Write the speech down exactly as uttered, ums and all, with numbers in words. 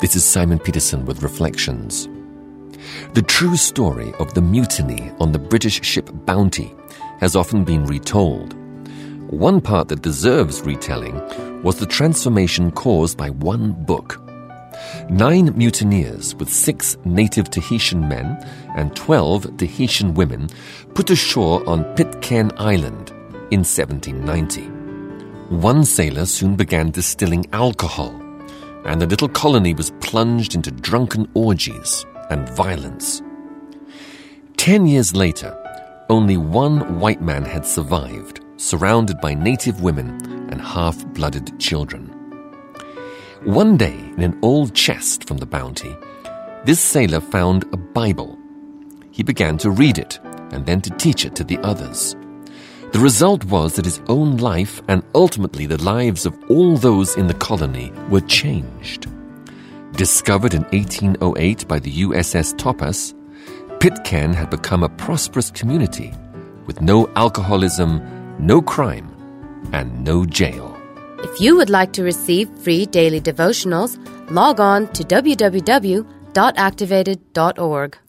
This is Simon Peterson with Reflections. The true story of the mutiny on the British ship Bounty has often been retold. One part that deserves retelling was the transformation caused by one book. Nine mutineers with six native Tahitian men and twelve Tahitian women put ashore on Pitcairn Island in seventeen ninety. One sailor soon began distilling alcohol, and the little colony was plunged into drunken orgies and violence. Ten years later, only one white man had survived, surrounded by native women and half-blooded children. One day, in an old chest from the Bounty, this sailor found a Bible. He began to read it and then to teach it to the others. The result was that his own life and ultimately the lives of all those in the colony were changed. Discovered in eighteen oh eight by the U S S Topaz, Pitcairn had become a prosperous community with no alcoholism, no crime, and no jail. If you would like to receive free daily devotionals, log on to w w w dot activated dot org.